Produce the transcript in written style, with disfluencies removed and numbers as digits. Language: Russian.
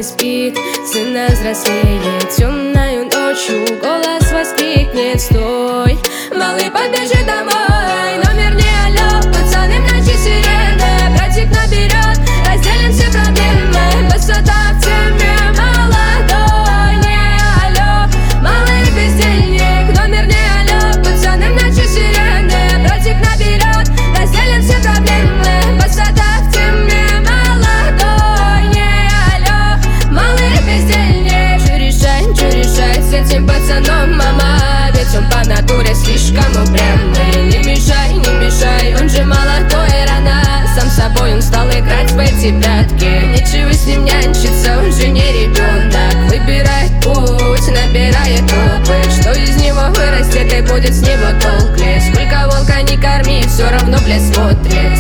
не спит, сына взрослеет. Темною ночью голос воскликнет: стой, малый, побежи домой. Номер не алло, пацаны в ночи сирены. Братик наберет, разделим все проблемы. Высота в теме, молодой, не алло, малый бездельник. Номер не алло, пацаны в ночи сирены. Братик наберет, разделим все проблемы. Высота в теме, молодой, не алло, малый бездельник. Что решать с этим пацаном, мама? Ведь он по натуре слишком упрямый. Не мешай, он же молодой и рано. Сам собой он стал играть в эти прятки. Нечего с ним нянчиться, он же не ребенок. Выбирает путь, набирает опыт. Что из него вырастет и будет с него толк ли? Сколько волка не корми, все равно, блядь, смотрит.